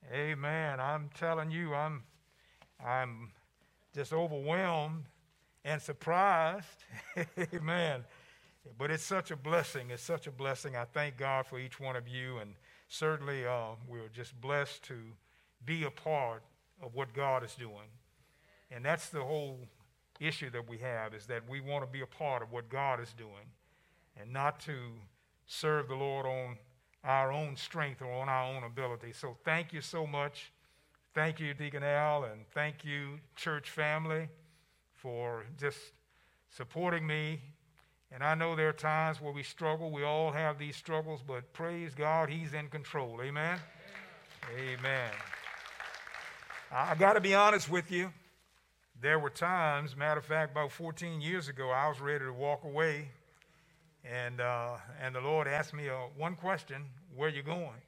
Amen. I'm telling you, I'm just overwhelmed and surprised. Amen. But it's such a blessing. It's such a blessing. I thank God for each one of you, and certainly we're just blessed to be a part of what God is doing. And that's the whole issue that we have, is that we want to be a part of what God is doing and not to serve the Lord on our own strength or on our own ability. So thank you so much. Thank you, Deacon Al, and thank you, church family, for just supporting me. And I know there are times where we struggle. We all have these struggles, but praise God, He's in control. Amen? Amen. I got to be honest with you. There were times, matter of fact, about 14 years ago, I was ready to walk away. And the Lord asked me one question: where are you going?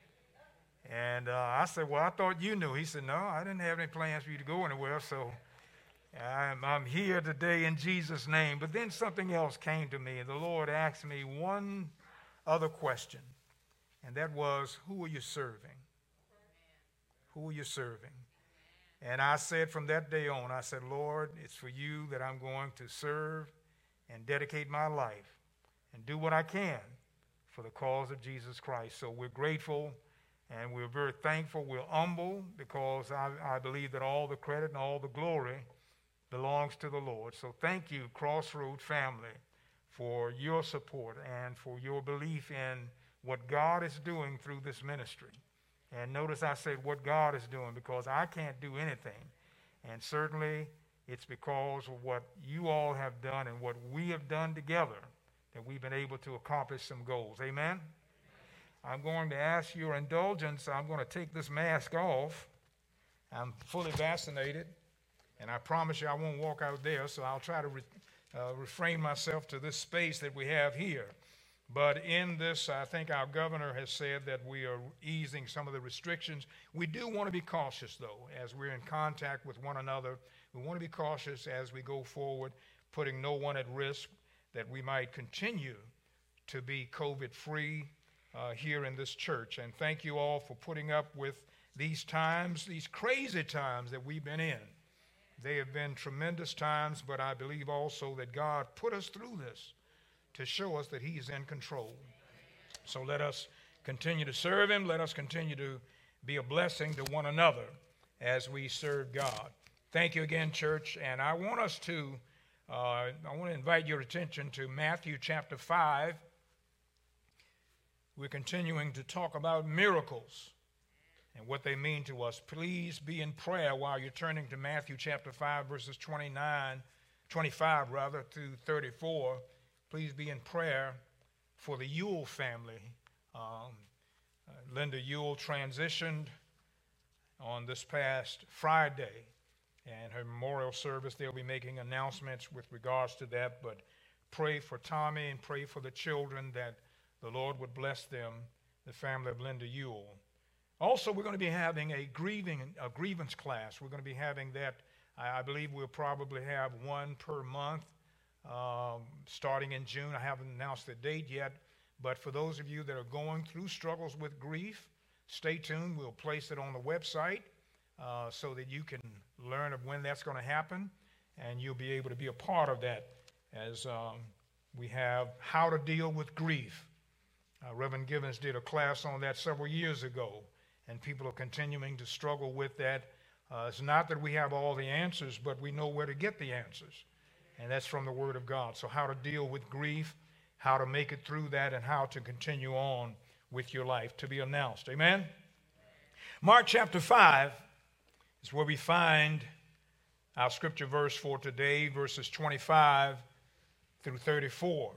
And I said, well, I thought you knew. He said, no, I didn't have any plans for you to go anywhere, so I'm here today in Jesus' name. But then something else came to me, and the Lord asked me one other question, and that was, who are you serving? Who are you serving? And I said from that day on, I said, Lord, it's for you that I'm going to serve and dedicate my life and do what I can for the cause of Jesus Christ. So we're grateful and we're very thankful. We're humble because I believe that all the credit and all the glory belongs to the Lord. So thank you, Crossroad family, for your support and for your belief in what God is doing through this ministry. And notice I said what God is doing, because I can't do anything. And certainly it's because of what you all have done and what we have done together that we've been able to accomplish some goals. Amen? I'm going to ask your indulgence. I'm going to take this mask off. I'm fully vaccinated, and I promise you I won't walk out there, so I'll try to refrain myself to this space that we have here. But in this, I think our governor has said that we are easing some of the restrictions. We do want to be cautious, though, as we're in contact with one another. We want to be cautious as we go forward, putting no one at risk, that we might continue to be COVID-free here in this church. And thank you all for putting up with these times, these crazy times that we've been in. They have been tremendous times, but I believe also that God put us through this to show us that He is in control. So let us continue to serve Him. Let us continue to be a blessing to one another as we serve God. Thank you again, church. And I want to invite your attention to Matthew chapter 5. We're continuing to talk about miracles and what they mean to us. Please be in prayer while you're turning to Matthew chapter 5, verses 25 to 34. Please be in prayer for the Ewell family. Linda Ewell transitioned on this past Friday, and her memorial service, they'll be making announcements with regards to that. But pray for Tommy and pray for the children, that the Lord would bless them, the family of Linda Ewell. Also, we're going to be having a grievance class. We're going to be having that. I believe we'll probably have one per month. Starting in June. I haven't announced the date yet, but for those of you that are going through struggles with grief, stay tuned. We'll place it on the website so that you can learn of when that's going to happen, and you'll be able to be a part of that, as we have how to deal with grief. Reverend Givens did a class on that several years ago, and people are continuing to struggle with that. It's not that we have all the answers, but we know where to get the answers. And that's from the Word of God. So how to deal with grief, how to make it through that, and how to continue on with your life, to be announced. Amen? Mark chapter 5 is where we find our scripture verse for today, verses 25 through 34.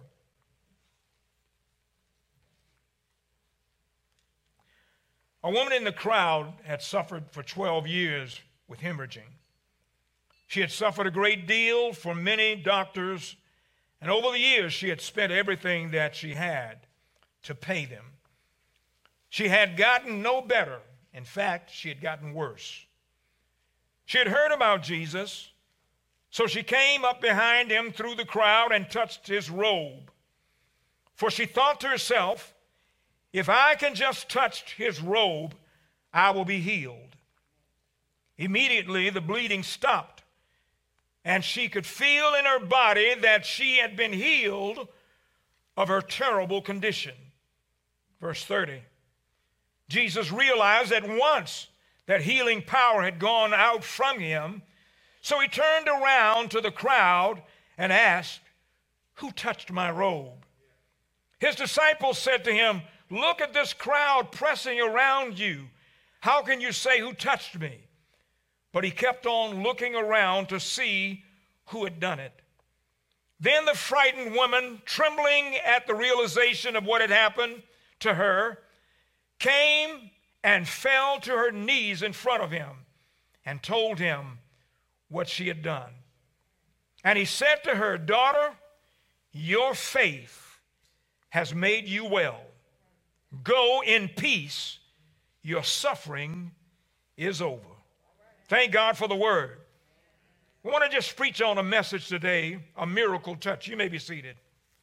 A woman in the crowd had suffered for 12 years with hemorrhaging. She had suffered a great deal from many doctors, and over the years she had spent everything that she had to pay them. She had gotten no better. In fact, she had gotten worse. She had heard about Jesus, so she came up behind him through the crowd and touched his robe. For she thought to herself, if I can just touch his robe, I will be healed. Immediately the bleeding stopped, and she could feel in her body that she had been healed of her terrible condition. Verse 30. Jesus realized at once that healing power had gone out from him, so he turned around to the crowd and asked, "Who touched my robe?" His disciples said to him, "Look at this crowd pressing around you. How can you say, 'Who touched me?'" But he kept on looking around to see who had done it. Then the frightened woman, trembling at the realization of what had happened to her, came and fell to her knees in front of him and told him what she had done. And he said to her, "Daughter, your faith has made you well. Go in peace. Your suffering is over." Thank God for the word. I want to just preach on a message today, a miracle touch. You may be seated.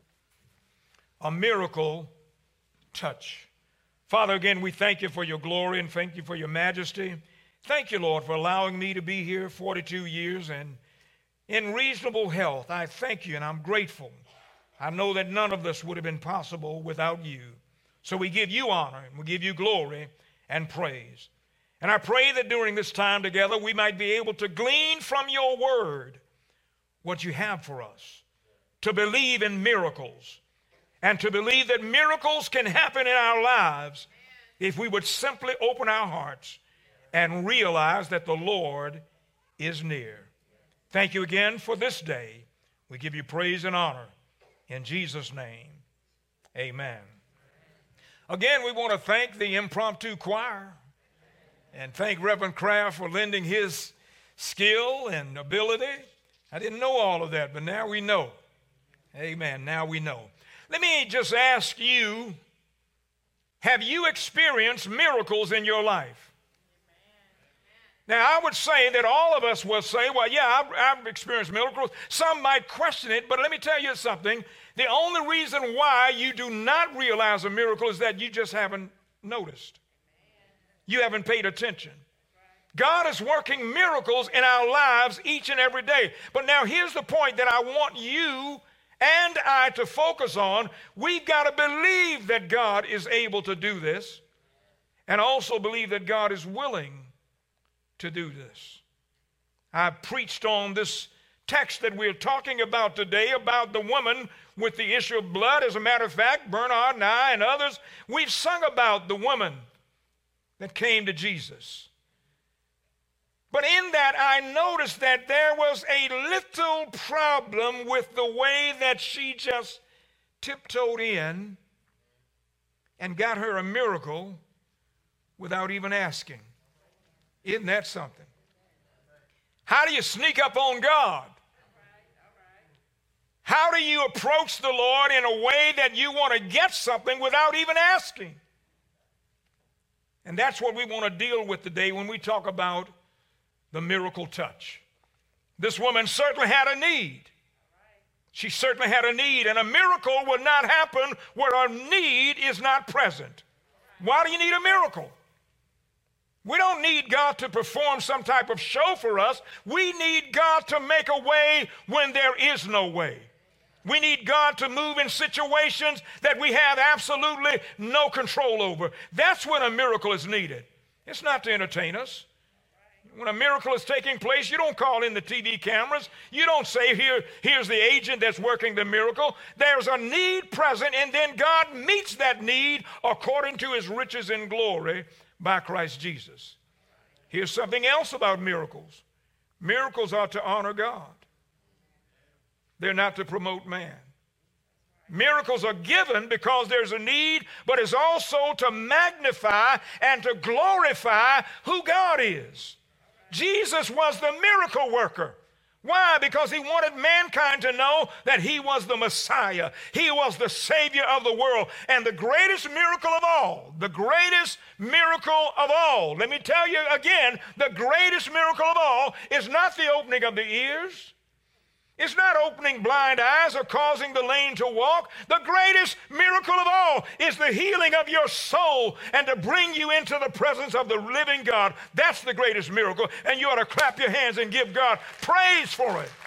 A miracle touch. Father, again, we thank you for your glory and thank you for your majesty. Thank you, Lord, for allowing me to be here 42 years and in reasonable health. I thank you and I'm grateful. I know that none of this would have been possible without you. So we give you honor and we give you glory and praise. And I pray that during this time together we might be able to glean from your word what you have for us, to believe in miracles, and to believe that miracles can happen in our lives if we would simply open our hearts and realize that the Lord is near. Thank you again for this day. We give you praise and honor. In Jesus' name, amen. Again, we want to thank the impromptu choir and thank Reverend Kraft for lending his skill and ability. I didn't know all of that, but now we know. Amen. Now we know. Let me just ask you, have you experienced miracles in your life? Now, I would say that all of us will say, well, yeah, I've experienced miracles. Some might question it, but let me tell you something. The only reason why you do not realize a miracle is that you just haven't noticed. You haven't paid attention. God is working miracles in our lives each and every day. But now here's the point that I want you and I to focus on. We've got to believe that God is able to do this and also believe that God is willing to do this. I preached on this text that we're talking about today about the woman with the issue of blood. As a matter of fact, Bernard and I and others, we've sung about the woman that came to Jesus. But in that, I noticed that there was a little problem with the way that she just tiptoed in and got her a miracle without even asking. Isn't that something? How do you sneak up on God? How do you approach the Lord in a way that you want to get something without even asking? And that's what we want to deal with today when we talk about the miracle touch. This woman certainly had a need. She certainly had a need, and a miracle will not happen where a need is not present. Why do you need a miracle? We don't need God to perform some type of show for us. We need God to make a way when there is no way. We need God to move in situations that we have absolutely no control over. That's when a miracle is needed. It's not to entertain us. When a miracle is taking place, you don't call in the TV cameras. You don't say, here's the agent that's working the miracle. There's a need present, and then God meets that need according to his riches in glory by Christ Jesus. Here's something else about miracles. Miracles are to honor God. They're not to promote man. Miracles are given because there's a need, but it's also to magnify and to glorify who God is. Jesus was the miracle worker. Why? Because he wanted mankind to know that he was the Messiah. He was the Savior of the world. And the greatest miracle of all, let me tell you again, the greatest miracle of all is not the opening of the ears. It's not opening blind eyes or causing the lame to walk. The greatest miracle of all is the healing of your soul and to bring you into the presence of the living God. That's the greatest miracle, and you ought to clap your hands and give God praise for it.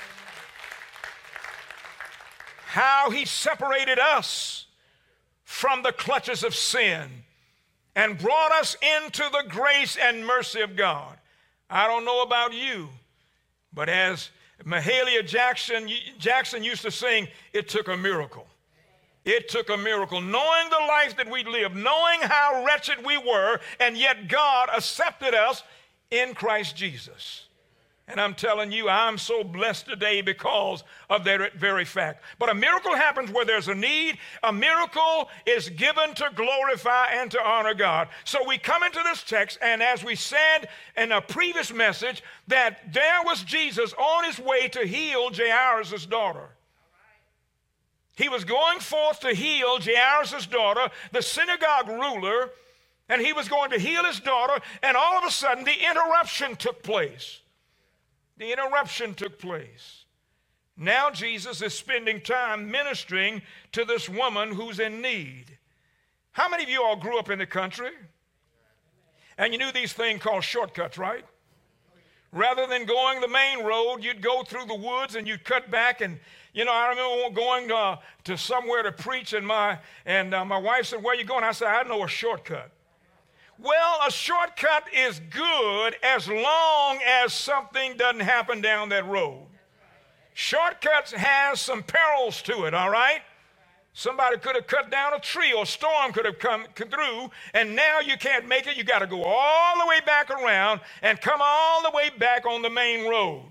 How he separated us from the clutches of sin and brought us into the grace and mercy of God. I don't know about you, but as Mahalia Jackson used to sing, it took a miracle. It took a miracle. Knowing the life that we lived, knowing how wretched we were, and yet God accepted us in Christ Jesus. And I'm telling you, I'm so blessed today because of that very fact. But a miracle happens where there's a need. A miracle is given to glorify and to honor God. So we come into this text, and as we said in a previous message, that there was Jesus on his way to heal Jairus' daughter. He was going forth to heal Jairus' daughter, the synagogue ruler, and he was going to heal his daughter, and all of a sudden the interruption took place. The interruption took place. Now Jesus is spending time ministering to this woman who's in need. How many of you all grew up in the country? And you knew these things called shortcuts, right? Rather than going the main road, you'd go through the woods and you'd cut back. And, you know, I remember going to somewhere to preach, and my wife said, "Where are you going?" I said, "I know a shortcut." Well, a shortcut is good as long as something doesn't happen down that road. Shortcuts has some perils to it, all right? Somebody could have cut down a tree, or a storm could have come through, and now you can't make it. You got to go all the way back around and come all the way back on the main road.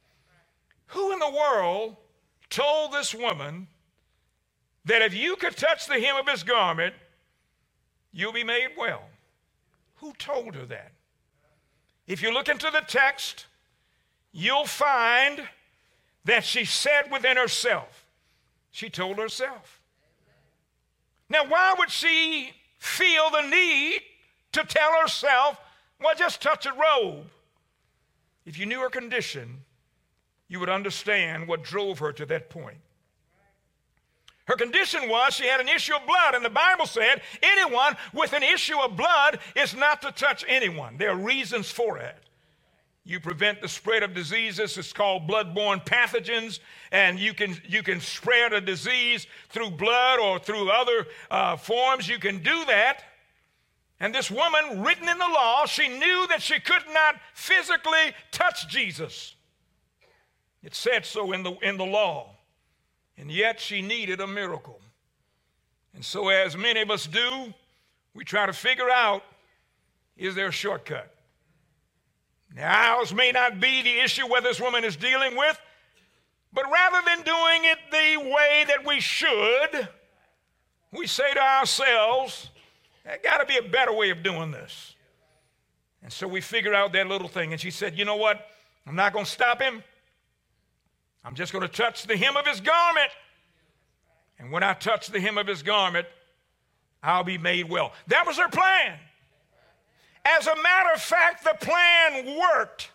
Who in the world told this woman that if you could touch the hem of his garment, you'll be made well? Who told her that? If you look into the text, you'll find that she said within herself. She told herself. Now, why would she feel the need to tell herself, well, just touch a robe? If you knew her condition, you would understand what drove her to that point. Her condition was she had an issue of blood, and the Bible said anyone with an issue of blood is not to touch anyone. There are reasons for it. You prevent the spread of diseases. It's called blood-borne pathogens, and you can spread a disease through blood or through other forms. You can do that. And this woman, written in the law, she knew that she could not physically touch Jesus. It said so in the law. And yet she needed a miracle. And so, as many of us do, we try to figure out, is there a shortcut? Now, ours may not be the issue where this woman is dealing with, but rather than doing it the way that we should, we say to ourselves, there's got to be a better way of doing this. And so we figure out that little thing. And she said, you know what? I'm not going to stop him. I'm just going to touch the hem of his garment. And when I touch the hem of his garment, I'll be made well. That was her plan. As a matter of fact, the plan worked.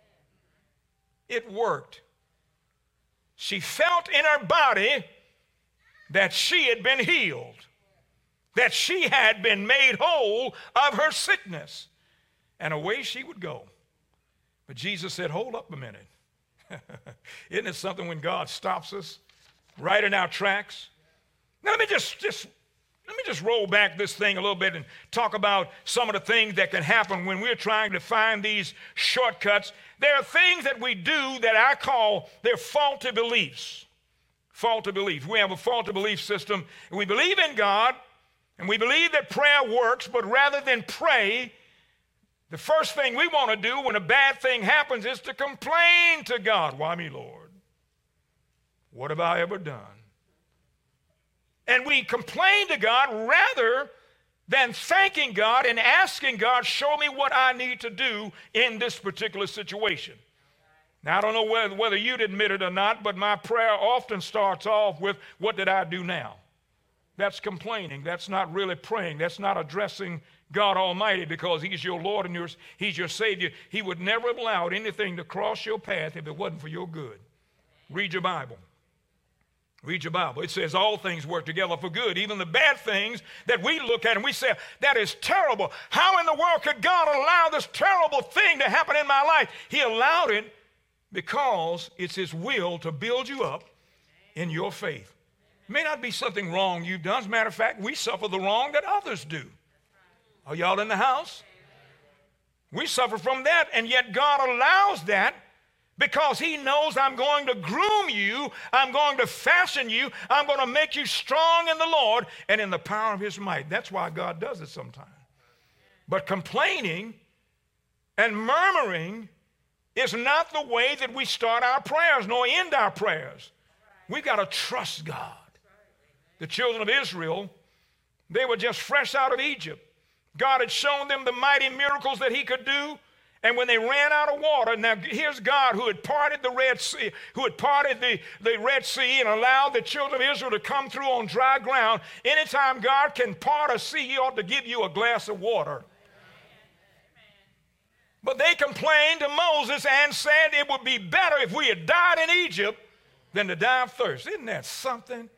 It worked. She felt in her body that she had been healed, that she had been made whole of her sickness, and away she would go. But Jesus said, hold up a minute. Isn't it something when God stops us right in our tracks? Now let me just roll back this thing a little bit and talk about some of the things that can happen when we're trying to find these shortcuts. There are things that we do that I call they're faulty beliefs. Faulty beliefs. We have a faulty belief system, and we believe in God, and we believe that prayer works, but rather than pray, the first thing we want to do when a bad thing happens is to complain to God. Why me, Lord? What have I ever done? And we complain to God rather than thanking God and asking God, show me what I need to do in this particular situation. Now, I don't know whether you'd admit it or not, but my prayer often starts off with, what did I do now? That's complaining. That's not really praying. That's not addressing God Almighty, because he's your Lord and he's your Savior. He would never have allowed anything to cross your path if it wasn't for your good. Read your Bible. Read your Bible. It says all things work together for good, even the bad things that we look at and we say, that is terrible. How in the world could God allow this terrible thing to happen in my life? He allowed it because it's his will to build you up in your faith. It may not be something wrong you've done. As a matter of fact, we suffer the wrong that others do. Are y'all in the house? We suffer from that, and yet God allows that because he knows I'm going to groom you, I'm going to fashion you, I'm going to make you strong in the Lord and in the power of his might. That's why God does it sometimes. But complaining and murmuring is not the way that we start our prayers nor end our prayers. We've got to trust God. The children of Israel, they were just fresh out of Egypt. God had shown them the mighty miracles that he could do. And when they ran out of water, now here's God who had parted the Red Sea, the Red Sea and allowed the children of Israel to come through on dry ground. Anytime God can part a sea, he ought to give you a glass of water. But they complained to Moses and said it would be better if we had died in Egypt than to die of thirst. Isn't that something?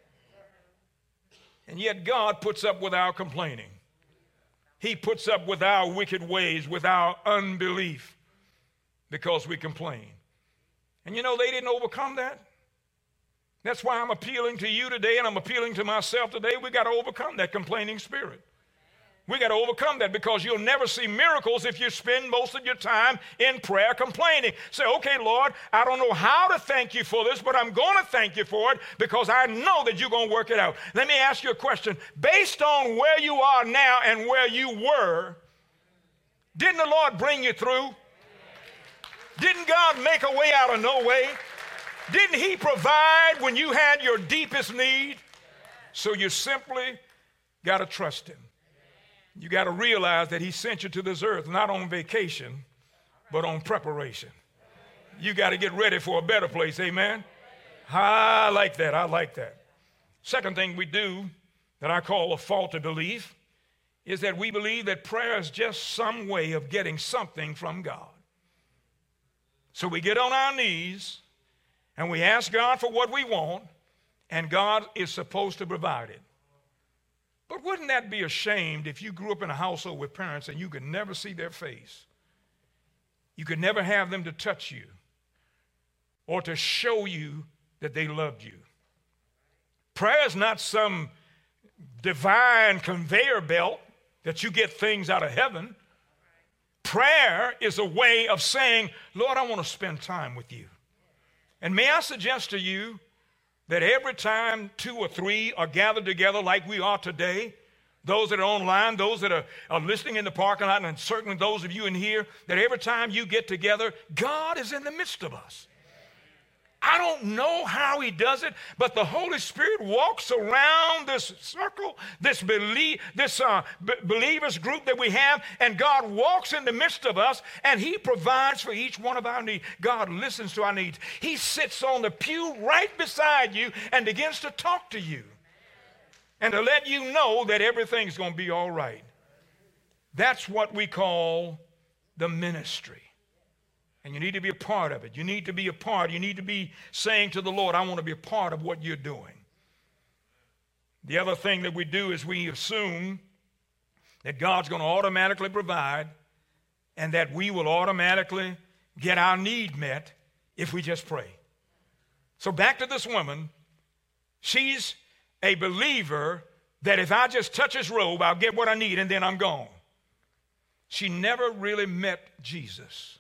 And yet God puts up with our complaining. He puts up with our wicked ways, with our unbelief, because we complain. And you know, they didn't overcome that. That's why I'm appealing to you today, and I'm appealing to myself today. We got to overcome that complaining spirit. We got to overcome that, because you'll never see miracles if you spend most of your time in prayer complaining. Say, okay, Lord, I don't know how to thank you for this, but I'm going to thank you for it because I know that you're going to work it out. Let me ask you a question. Based on where you are now and where you were, didn't the Lord bring you through? Didn't God make a way out of no way? Didn't he provide when you had your deepest need? So you simply got to trust him. You got to realize that he sent you to this earth not on vacation, but on preparation. You got to get ready for a better place, amen? I like that. I like that. Second thing we do that I call a faulty belief is that we believe that prayer is just some way of getting something from God. So we get on our knees and we ask God for what we want, and God is supposed to provide it. But wouldn't that be ashamed if you grew up in a household with parents and you could never see their face? You could never have them to touch you or to show you that they loved you. Prayer is not some divine conveyor belt that you get things out of heaven. Prayer is a way of saying, Lord, I want to spend time with you. And may I suggest to you that every time 2 or 3 are gathered together like we are today, those that are online, those that are listening in the parking lot, and certainly those of you in here, that every time you get together, God is in the midst of us. I don't know how he does it, but the Holy Spirit walks around this circle, this believers group that we have, and God walks in the midst of us, and he provides for each one of our needs. God listens to our needs. He sits on the pew right beside you and begins to talk to you and to let you know that everything's going to be all right. That's what we call the ministry. And you need to be a part of it. You need to be a part. You need to be saying to the Lord, I want to be a part of what you're doing. The other thing that we do is we assume that God's going to automatically provide and that we will automatically get our need met if we just pray. So back to this woman. She's a believer that if I just touch his robe, I'll get what I need and then I'm gone. She never really met Jesus.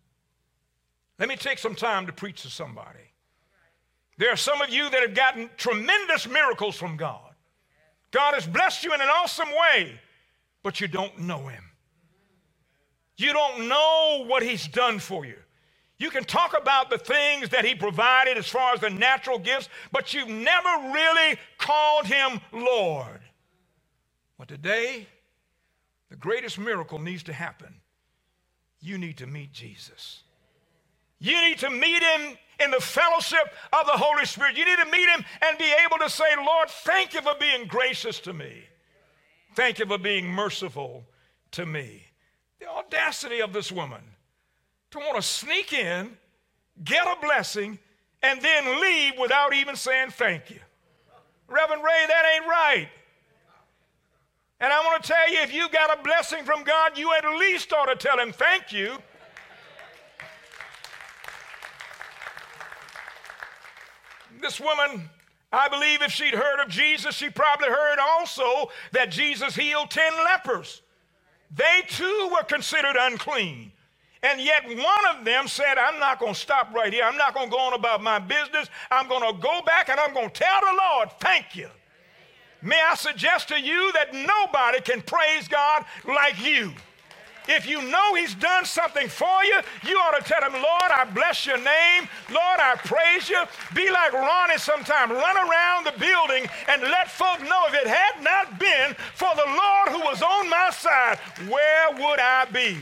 Let me take some time to preach to somebody. There are some of you that have gotten tremendous miracles from God. God has blessed you in an awesome way, but you don't know him. You don't know what he's done for you. You can talk about the things that he provided as far as the natural gifts, but you've never really called him Lord. But today, the greatest miracle needs to happen. You need to meet Jesus. You need to meet him in the fellowship of the Holy Spirit. You need to meet him and be able to say, Lord, thank you for being gracious to me. Thank you for being merciful to me. The audacity of this woman to want to sneak in, get a blessing, and then leave without even saying thank you. Reverend Ray, that ain't right. And I want to tell you, if you got a blessing from God, you at least ought to tell him thank you. This woman, I believe if she'd heard of Jesus, she probably heard also that Jesus healed 10 lepers. They too were considered unclean. And yet one of them said, I'm not going to stop right here. I'm not going to go on about my business. I'm going to go back and I'm going to tell the Lord, thank you. May I suggest to you that nobody can praise God like you. If you know he's done something for you, you ought to tell him, Lord, I bless your name. Lord, I praise you. Be like Ronnie sometime. Run around the building and let folk know if it had not been for the Lord who was on my side, where would I be?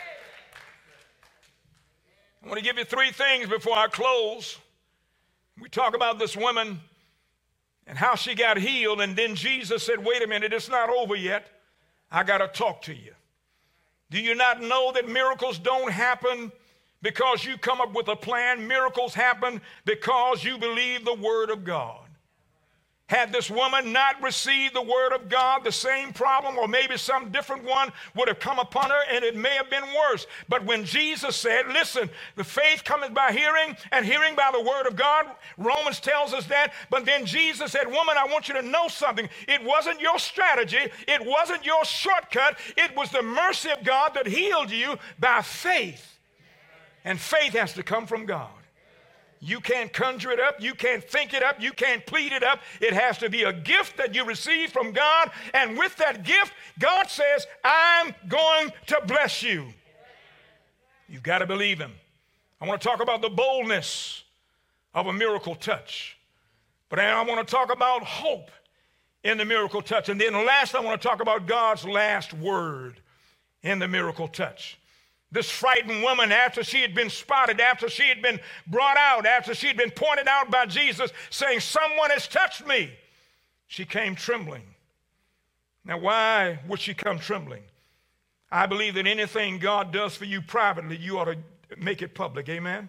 I want to give you 3 things before I close. We talk about this woman and how she got healed, and then Jesus said, wait a minute, it's not over yet. I got to talk to you. Do you not know that miracles don't happen because you come up with a plan? Miracles happen because you believe the word of God. Had this woman not received the word of God, the same problem or maybe some different one would have come upon her, and it may have been worse. But when Jesus said, listen, the faith cometh by hearing, and hearing by the word of God, Romans tells us that. But then Jesus said, woman, I want you to know something. It wasn't your strategy. It wasn't your shortcut. It was the mercy of God that healed you by faith. And faith has to come from God. You can't conjure it up. You can't think it up. You can't plead it up. It has to be a gift that you receive from God. And with that gift, God says, I'm going to bless you. You've got to believe him. I want to talk about the boldness of a miracle touch. But I want to talk about hope in the miracle touch. And then last, I want to talk about God's last word in the miracle touch. This frightened woman, after she had been spotted, after she had been brought out, after she had been pointed out by Jesus, saying, someone has touched me, she came trembling. Now, why would she come trembling? I believe that anything God does for you privately, you ought to make it public. Amen?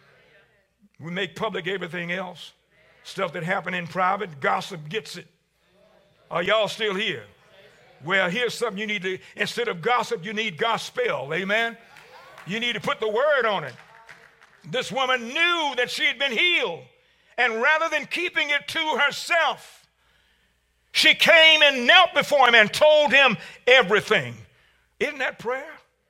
We make public everything else. Stuff that happened in private, gossip gets it. Are y'all still here? Well, here's something you need to, instead of gossip, you need gospel. Amen? You need to put the word on it. This woman knew that she had been healed. And rather than keeping it to herself, she came and knelt before him and told him everything. Isn't that prayer?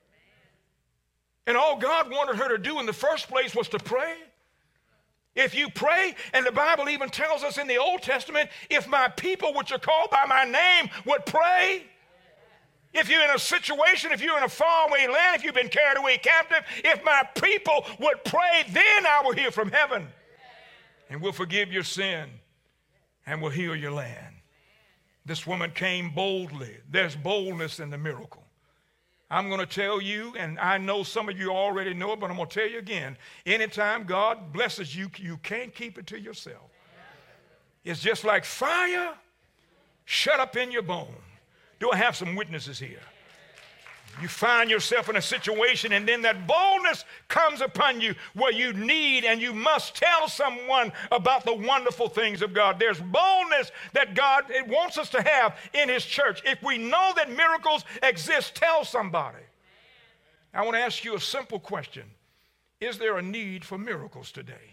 And all God wanted her to do in the first place was to pray. If you pray, and the Bible even tells us in the Old Testament, if my people which are called by my name would pray. If you're in a situation, if you're in a faraway land, if you've been carried away captive, if my people would pray, then I will hear from heaven and will forgive your sin and will heal your land. This woman came boldly. There's boldness in the miracle. I'm going to tell you, and I know some of you already know it, but I'm going to tell you again. Anytime God blesses you, you can't keep it to yourself. It's just like fire shut up in your bone. Do I have some witnesses here? You find yourself in a situation, and then that boldness comes upon you where you need and you must tell someone about the wonderful things of God. There's boldness that God wants us to have in his church. If we know that miracles exist, tell somebody. I want to ask you a simple question. Is there a need for miracles today?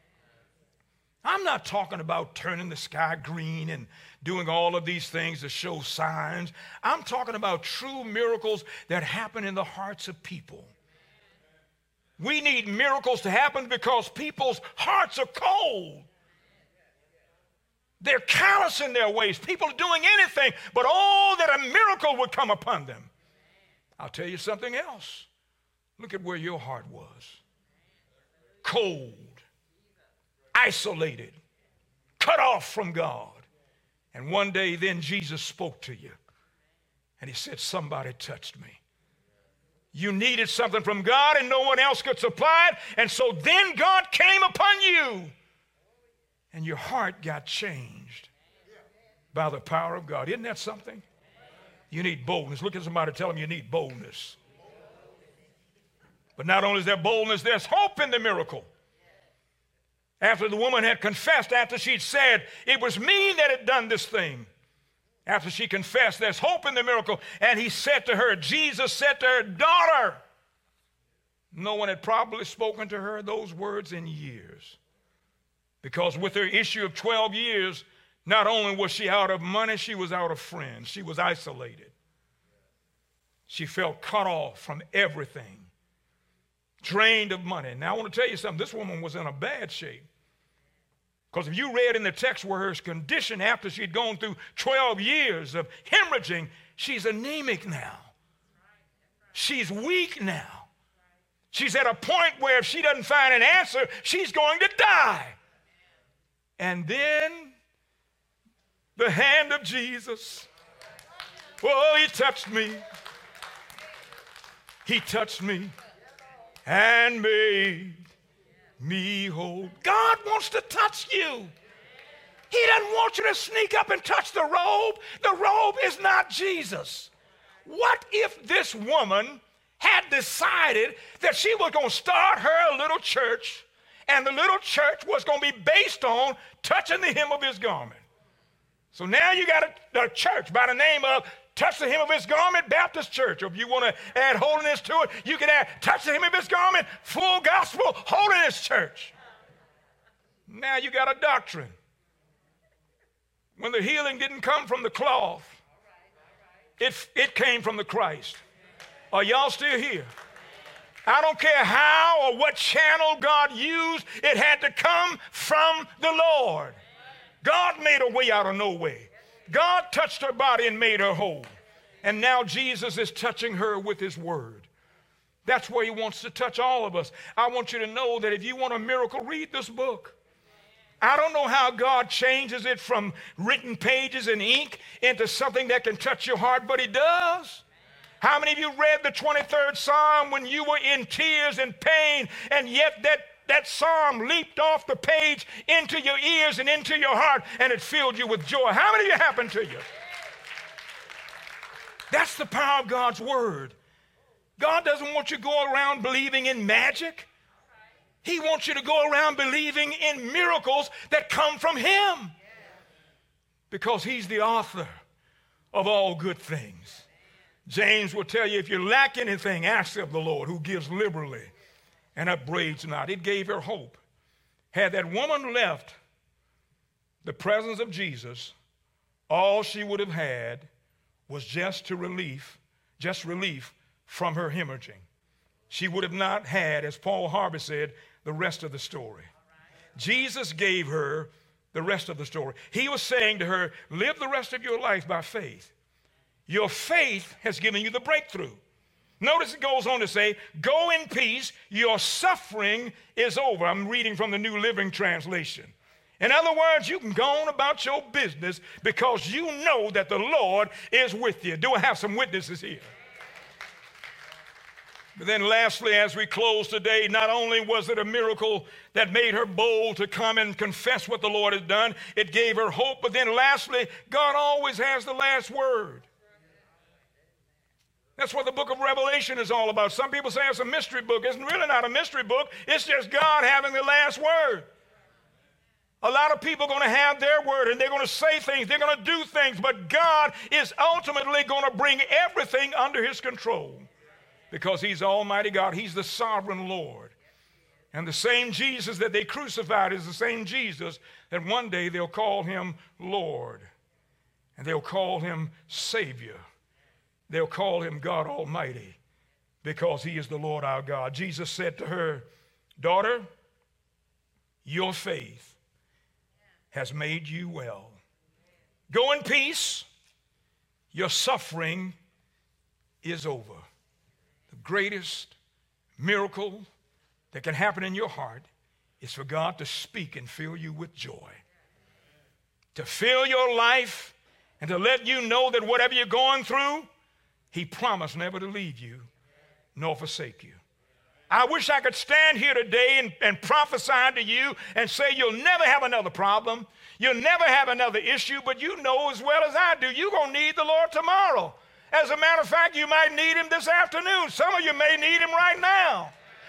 I'm not talking about turning the sky green and doing all of these things to show signs. I'm talking about true miracles that happen in the hearts of people. We need miracles to happen because people's hearts are cold. They're callous in their ways. People are doing anything, but oh, that a miracle would come upon them. I'll tell you something else. Look at where your heart was. Cold. Isolated, cut off from God. And one day then Jesus spoke to you and he said, somebody touched me. You needed something from God and no one else could supply it. And so then God came upon you and your heart got changed by the power of God. Isn't that something? You need boldness. Look at somebody, tell them you need boldness. But not only is there boldness, there's hope in the miracle. After the woman had confessed, after she'd said, it was me that had done this thing. After she confessed, there's hope in the miracle. And he said to her, Jesus said to her, daughter. No one had probably spoken to her those words in years. Because with her issue of 12 years, not only was she out of money, she was out of friends. She was isolated. She felt cut off from everything, drained of money. Now, I want to tell you something. This woman was in a bad shape. Because if you read in the text where her condition after she'd gone through 12 years of hemorrhaging, she's anemic now. She's weak now. She's at a point where if she doesn't find an answer, she's going to die. And then the hand of Jesus, oh, he touched me. He touched me and made me whole. God wants to touch you. He doesn't want you to sneak up and touch the robe. The robe is not Jesus. What if this woman had decided that she was going to start her little church, and the little church was going to be based on touching the hem of his garment? So now you got a church by the name of Touch the Hem of His Garment Baptist Church. Or if you want to add holiness to it, you can add Touch the Hem of His Garment Full Gospel Holiness Church. Now you got a doctrine. When the healing didn't come from the cloth, it came from the Christ. Are y'all still here? I don't care how or what channel God used, it had to come from the Lord. God made a way out of no way. God touched her body and made her whole. And now Jesus is touching her with his word. That's where he wants to touch all of us. I want you to know that if you want a miracle, read this book. I don't know how God changes it from written pages and ink into something that can touch your heart, but he does. How many of you read the 23rd Psalm when you were in tears and pain, and yet that psalm leaped off the page into your ears and into your heart, and it filled you with joy? How many of you happened to you? That's the power of God's word. God doesn't want you to go around believing in magic. He wants you to go around believing in miracles that come from him, because he's the author of all good things. James will tell you, if you lack anything, ask of the Lord, who gives liberally and upbraids not. It gave her hope. Had that woman left the presence of Jesus, all she would have had was just relief from her hemorrhaging. She would have not had, as Paul Harvey said, the rest of the story. Jesus gave her the rest of the story. He was saying to her, live the rest of your life by faith. Your faith has given you the breakthrough. Notice it goes on to say, go in peace, your suffering is over. I'm reading from the New Living Translation. In other words, you can go on about your business because you know that the Lord is with you. Do I have some witnesses here? But then lastly, as we close today, not only was it a miracle that made her bold to come and confess what the Lord has done, it gave her hope. But then lastly, God always has the last word. That's what the book of Revelation is all about. Some people say it's a mystery book. It's really not a mystery book. It's just God having the last word. A lot of people are going to have their word, and they're going to say things. They're going to do things. But God is ultimately going to bring everything under his control, because he's Almighty God. He's the sovereign Lord. And the same Jesus that they crucified is the same Jesus that one day they'll call him Lord, and they'll call him Savior. They'll call him God Almighty, because he is the Lord our God. Jesus said to her, daughter, your faith has made you well. Go in peace. Your suffering is over. The greatest miracle that can happen in your heart is for God to speak and fill you with joy. To fill your life and to let you know that whatever you're going through, he promised never to leave you nor forsake you. I wish I could stand here today and prophesy to you and say you'll never have another problem. You'll never have another issue, but you know as well as I do, you're going to need the Lord tomorrow. As a matter of fact, you might need him this afternoon. Some of you may need him right now.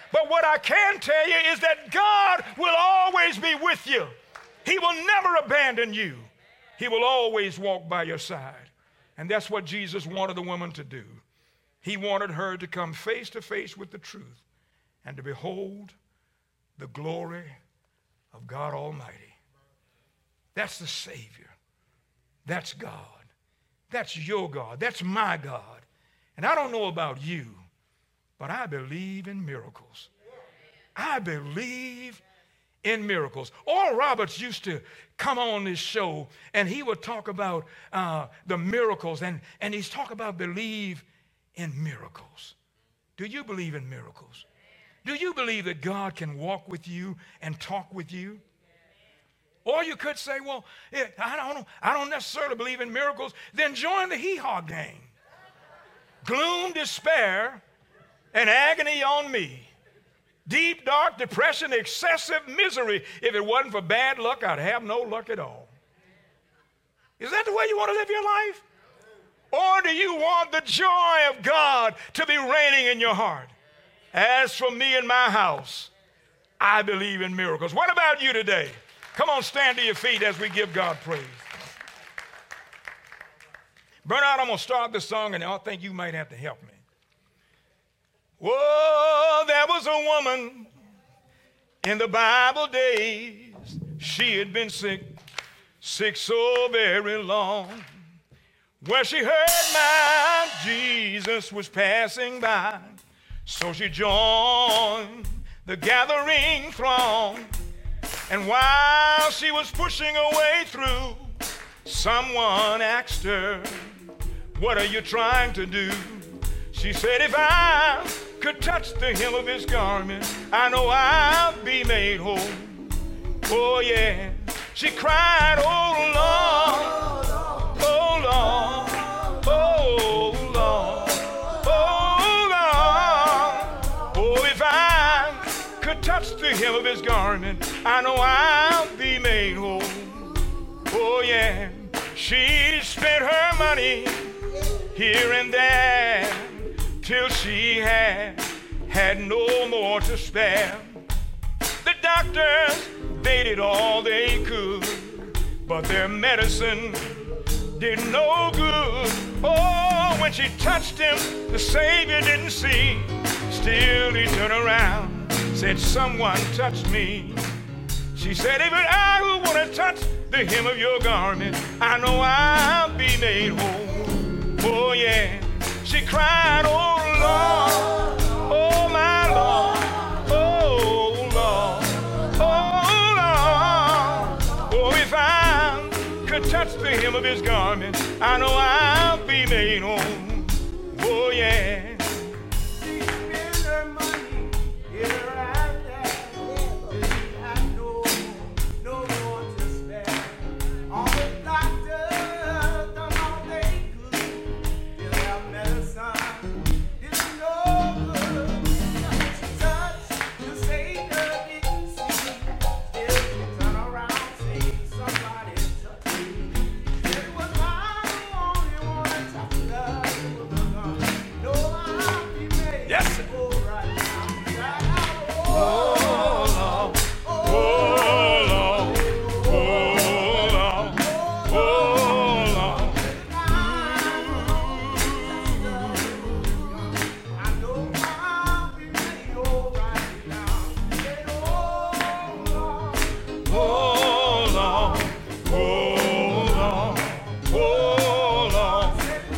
But what I can tell you is that God will always be with you. He will never abandon you. He will always walk by your side. And that's what Jesus wanted the woman to do. He wanted her to come face to face with the truth and to behold the glory of God Almighty. That's the Savior. That's God. That's your God. That's my God. And I don't know about you, but I believe in miracles. I believe in miracles. Oral Roberts used to come on this show and he would talk about the miracles and he's talk about believe in miracles. Do you believe in miracles? Do you believe that God can walk with you and talk with you? Or you could say, well, I don't necessarily believe in miracles. Then join the hee-haw gang. Gloom, despair, and agony on me. Deep, dark depression, excessive misery. If it wasn't for bad luck, I'd have no luck at all. Is that the way you want to live your life? Or do you want the joy of God to be reigning in your heart? As for me and my house, I believe in miracles. What about you today? Come on, stand to your feet as we give God praise. Bernard, I'm going to start the song, and I think you might have to help me. Whoa, there was a woman in the Bible days. She had been sick so very long. Where she heard my Jesus was passing by, so she joined the gathering throng. And while she was pushing her way through, someone asked her, what are you trying to do? She said, if I could touch the hem of his garment, I know I'll be made whole. Oh yeah. She cried, oh Lord, oh Lord, oh Lord, oh Lord. Oh, if I could touch the hem of his garment, I know I'll be made whole. Oh yeah. She spent her money here and there till she had no more to spare. The doctors, they did all they could, but their medicine did no good. Oh, when she touched him, the Savior didn't see. Still he turned around, said, someone touched me. She said, if I who want to touch the hem of your garment, I know I'll be made whole. Oh yeah. She cried, oh Lord, oh my Lord, oh Lord, oh Lord. Oh, if I could touch the hem of his garment, I know I'll be made whole. Oh yeah. She spent her money here and there, till she had no more to spare. All the doctors done all they could, till their medicine didn't no good. She touched the Savior, didn't see. Still she turned around, saying, somebody touch me. It was I who only wanted to touch the hem of the garment. No, I'll be made Yes, sir. whole right now. Oh, Lord. Oh, Lord. Oh, Lord. Oh, Lord. I know I'll be made whole right now. Oh, Lord. Oh, Lord. Oh, Lord. Oh, Lord.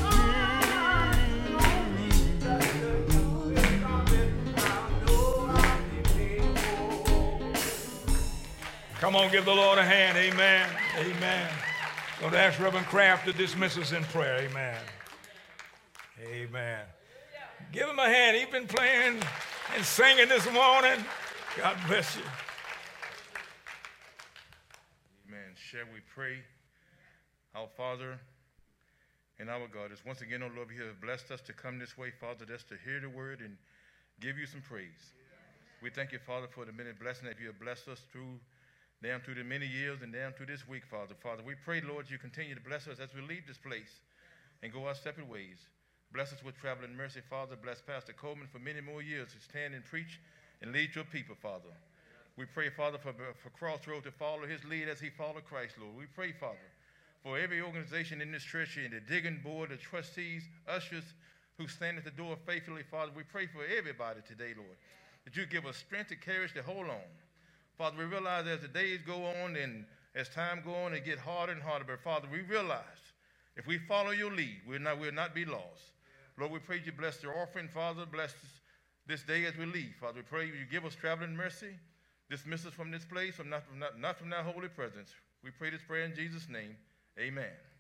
Come on, give the Lord a hand. Amen. Amen. Going to ask Reverend Kraft to dismiss us in prayer. Amen. Amen. Give him a hand. He's been playing and singing this morning. God bless you. Amen. Shall we pray? Our Father and our God, it's once again, oh Lord, you have blessed us to come this way, Father, just to hear the word and give you some praise. We thank you, Father, for the many blessings that you have blessed us through the many years and down through this week, Father. Father, we pray, Lord, you continue to bless us as we leave this place and go our separate ways. Bless us with traveling mercy, Father. Bless Pastor Coleman for many more years to stand and preach and lead your people, Father. We pray, Father, for Crossroads to follow his lead as he followed Christ, Lord. We pray, Father, for every organization in this church, and the digging board, the trustees, ushers who stand at the door faithfully, Father. We pray for everybody today, Lord, that you give us strength and courage to hold on. Father, we realize as the days go on and as time go on, it get harder and harder. But, Father, we realize if we follow your lead, we'll not be lost. Lord, we pray you bless the offering, Father. Bless this day as we leave. Father, we pray you give us traveling mercy. Dismiss us from this place, not from that holy presence. We pray this prayer in Jesus' name. Amen.